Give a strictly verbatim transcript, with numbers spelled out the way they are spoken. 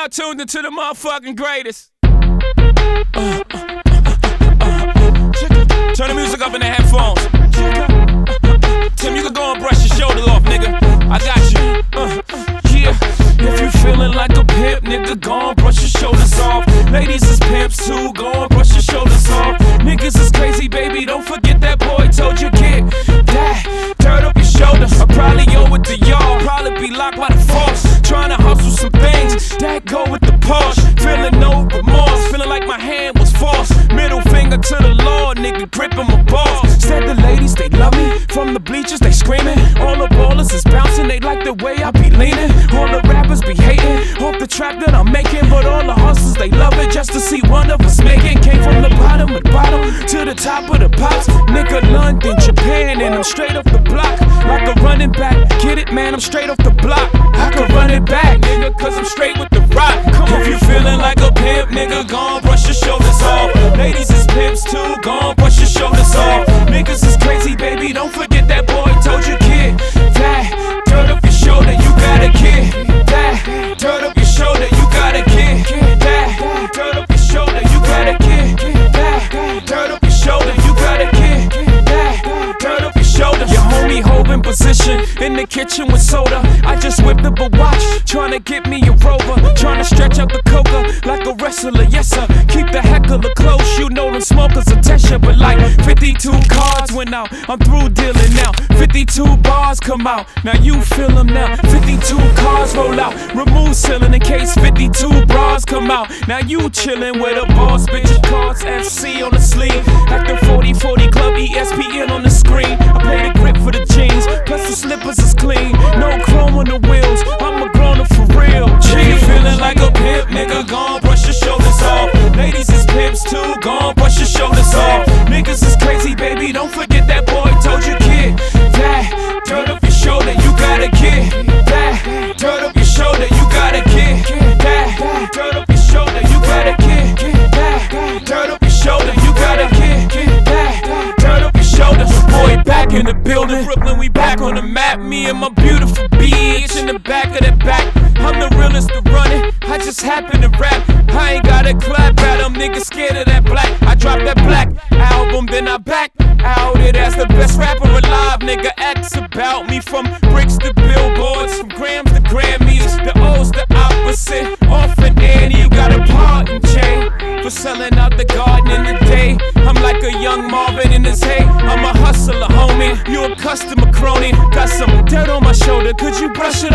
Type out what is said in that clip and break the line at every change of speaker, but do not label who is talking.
now tuned into the motherfucking greatest. Uh, uh, uh, uh, uh, uh. Turn the music up in the headphones. Tim, you can go and brush your shoulders off, nigga. I got you. Uh, yeah. If you feeling like a pimp, nigga, go and brush your shoulders off. Ladies is pimps too, go and brush your shoulders off. Niggas is crazy, baby, don't forget that boy told you get that dirt up your shoulders. I probably owe it to y'all, probably be locked by the force. Trying to hustle some things that go with the Porsche. Feeling no remorse, feeling like my hand was forced. Middle finger to the Lord, nigga, gripping my balls. Said the ladies, they love me. From the bleachers, they screaming. All the ballers is bouncing, they like the way I be leaning. All the rappers be hating off the trap that I'm making, but all the hustlers, they love it just to see one of us making. Came from the bottom of the bottom to the top of the pops. Nigga, London, Japan, and I'm straight off the block. Like a running back, get it, man, I'm straight off the block. I can run it back, nigga, cause I'm straight with the rock. Come on, if you feeling like a pimp, nigga, go on, brush your shoulders off. Ladies is pimps too, go on, brush your shoulders off. Niggas is crazy, baby, don't forget that boy told you, kid. That dirt up your shoulder, you got a kid. That dirt up your shoulder, you got a kid. That dirt up your shoulder, you got a kid. That dirt up your shoulder, you got a kid. That dirt up your shoulder. Your homie holding position in the kitchen with soda. I just whipped up a watch, tryna get me a rover. Tryna stretch out the coca like a wrestler, yes sir. Keep the heckler close, you know them smokers are Tesha. But like fifty-two cards went out, I'm through dealing now. fifty-two bars come out, now you feel them now. fifty-two cars roll out, remove ceiling in case fifty-two bras come out. Now you chillin' with a boss, bitch, cards F C on the sleeve. Like the forty forty club, E S P N on the screen. I play the grip for the jeans, plus the slippers is clean. No chrome on the wheels, I'm a grown-up for real. If you feeling like a pimp, nigga, go on, brush your shoulders off. Ladies is pimps too, go on, brush your shoulders off. Niggas is crazy, baby, don't forget that boy told you, kid. That dirt up your shoulder, you got a kid. That dirt up your shoulder, you got a kid. That dirt up your shoulder, you got a kid. That dirt up your shoulder, you got a kid. That dirt up your shoulder. Boy, back in the building, Brooklyn, we back on the map. Me and my beautiful bitch in the back of the back. I'm the realest to run it, I just happen to rap. I ain't got a clap at them, niggas scared of that black. I dropped that black album, then I back out it as the best rapper alive. Nigga, X about me, from bricks to billboards, from grams to Grammys. The O's the opposite, orphan Annie, you got a part in chain for selling out the garden in the day. I'm like a young Marvin in his hay. I'm a hustler, homie, you a customer crony. Got some dirt on my shoulder, could you brush it